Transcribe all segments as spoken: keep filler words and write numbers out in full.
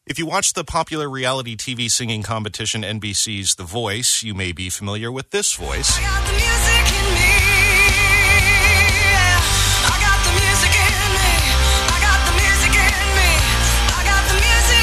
If you watch the popular reality T V singing competition N B C's The Voice, you may be familiar with this voice. I got the music in me. Yeah. I got the music in me. I got the music in me. I got the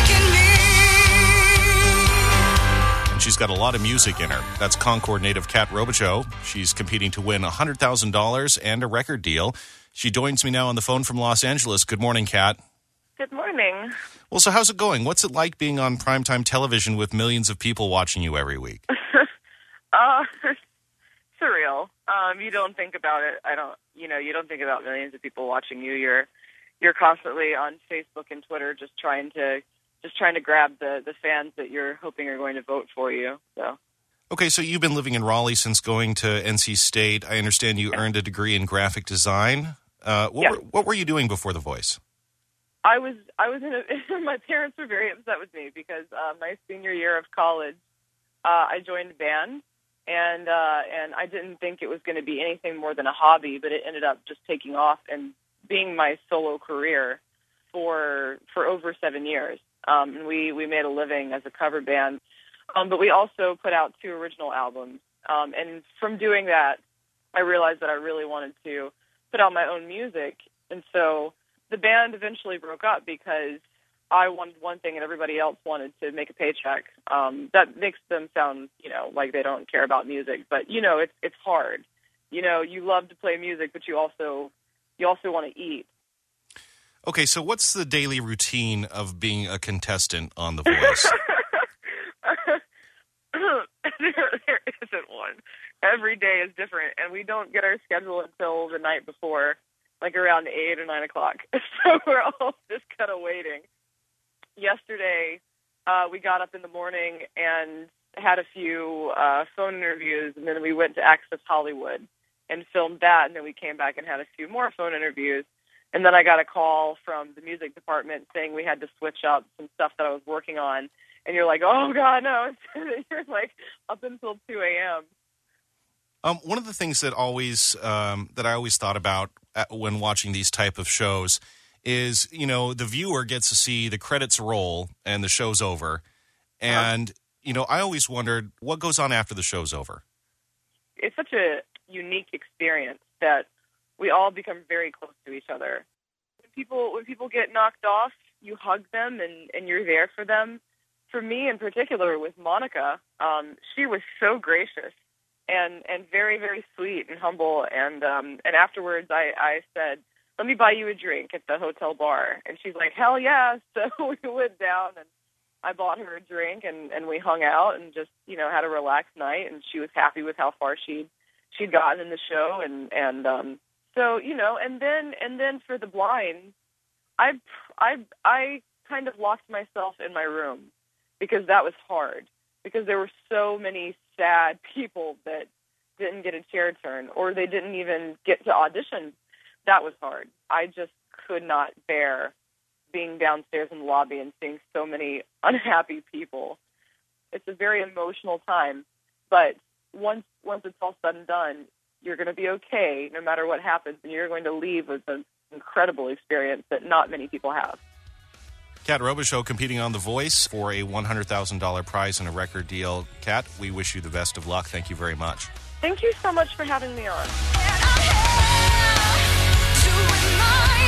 music in me. And she's got a lot of music in her. That's Concord native Kat Robichaux. She's competing to win one hundred thousand dollars and a record deal. She joins me now on the phone from Los Angeles. Good morning, Kat. Good morning. Well, so how's it going? What's it like being on primetime television with millions of people watching you every week? uh, surreal. Um, you don't think about it. I don't. You know, you don't think about millions of people watching you. You're, you're constantly on Facebook and Twitter, just trying to, just trying to grab the the fans that you're hoping are going to vote for you. So. Okay, so you've been living in Raleigh since going to N C State. I understand you earned a degree in graphic design. Uh, what, Yeah. were, what were you doing before The Voice? I was I was in a, my parents were very upset with me because uh, my senior year of college, uh, I joined a band, and uh, and I didn't think it was going to be anything more than a hobby, but it ended up just taking off and being my solo career for for over seven years. Um, and we, we made a living as a cover band, um, but we also put out two original albums. Um, and from doing that, I realized that I really wanted to put out my own music, and so the band eventually broke up because I wanted one thing and everybody else wanted to make a paycheck. Um, that makes them sound, you know, like they don't care about music, but you know, it's it's hard. You know, you love to play music, but you also you also want to eat. Okay, so what's the daily routine of being a contestant on The Voice? there, there isn't one. Every day is different, and we don't get our schedule until the night before, like around eight or nine o'clock. So we're all just kind of waiting. Yesterday, uh, we got up in the morning and had a few uh, phone interviews, and then we went to Access Hollywood and filmed that, and then we came back and had a few more phone interviews. And then I got a call from the music department saying we had to switch up some stuff that I was working on. And you're like, oh, God, no. You're like up until two a.m. Um, one of the things that always um, that I always thought about at, when watching these type of shows is, you know, the viewer gets to see the credits roll and the show's over. And, uh-huh. you know, I always wondered what goes on after the show's over. It's such a unique experience that we all become very close to each other. When people when people get knocked off, you hug them and, and you're there for them. For me in particular with Monica, um, she was so gracious. And and very, very sweet and humble. And um, and afterwards, I, I said, let me buy you a drink at the hotel bar. And she's like, hell yeah. So we went down, and I bought her a drink, and, and we hung out and just, you know, had a relaxed night. And she was happy with how far she'd, she'd gotten in the show. And, and um, so, you know, and then and then for the blinds, I, I, I kind of locked myself in my room because that was hard. Because there were so many sad people that didn't get a chair turn, or they didn't even get to audition. That was hard. I just could not bear being downstairs in the lobby and seeing so many unhappy people. It's a very emotional time, but once once it's all said and done, you're going to be okay no matter what happens, and you're going to leave with an incredible experience that not many people have. Kat Robichaux competing on The Voice for a one hundred thousand dollars prize and a record deal. Kat, we wish you the best of luck. Thank you very much. Thank you so much for having me on. And I'm here to remind